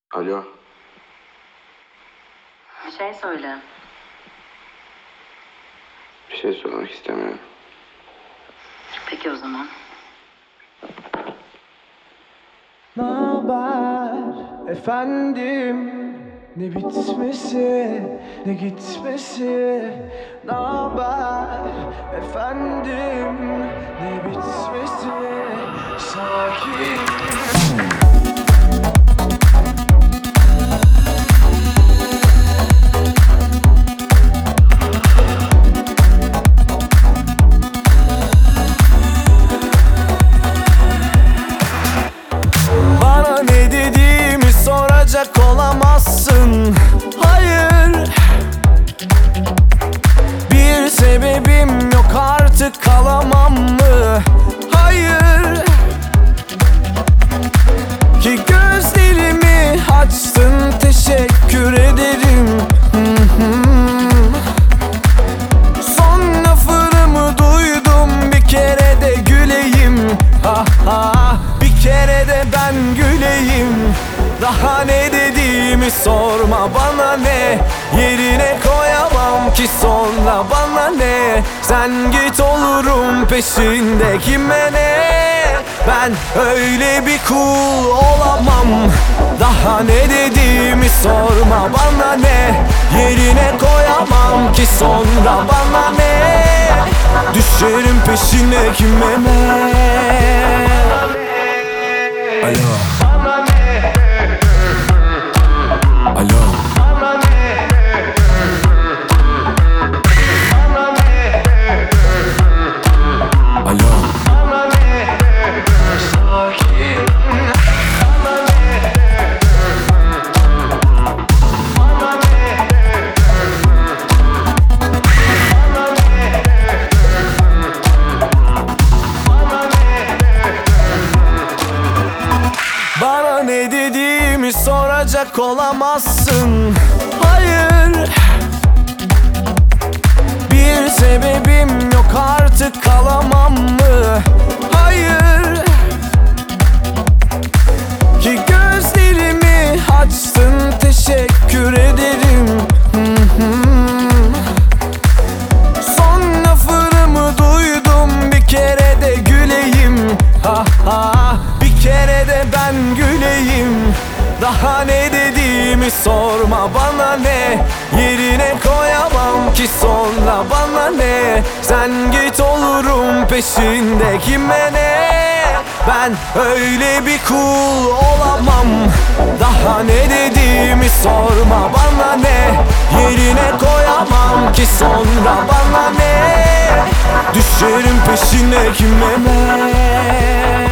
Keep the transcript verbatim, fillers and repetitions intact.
Alo. Bir şey söyle. Bir şey söylemek istemiyorum. Peki o zaman. Naber efendim, ne bitmesi ne gitmesi. Naber efendim, ne bitmesi. Sakin. Bana ne dediğimi soracak olamazsın. Hayır, bir sebebim yok, artık kalamam mı? Hayır, ki gözlerimi açtın, teşekkür ederim. Son laflarımı duydum, bir kere de güleyim. Ha ha, bir kere de ben güleyim. Daha ne dediğimi sorma, bana ne? Yerine koyamam ki sonra, bana ne? Sen git, olurum peşinde, kime ne? Ben öyle bir kul olamam. Daha ne dediğimi sorma, bana ne? Yerine koyamam ki sonra, bana ne? Düşerim peşine, kime ne? Alo. Alo. Alo. Bana ne dediğimi soracak olamazsın. Hayır, bir sebebim yok, artık kalamam mı? Hayır, ki gözlerimi açtın, teşekkür ederim. Son laflarımı duydum, bir kere de güleyim. Ha ha, bir kere de ben güleyim. Daha ne dediğimi sorma, bana ne? Yerine koyamam ki sonra, bana ne? Sen git, olurum peşinde, kime ne? Ben öyle bir kul olamam. Daha ne dediğimi sorma, bana ne? Yerine koyamam ki sonra, bana ne? Düşerim peşine, kime ne?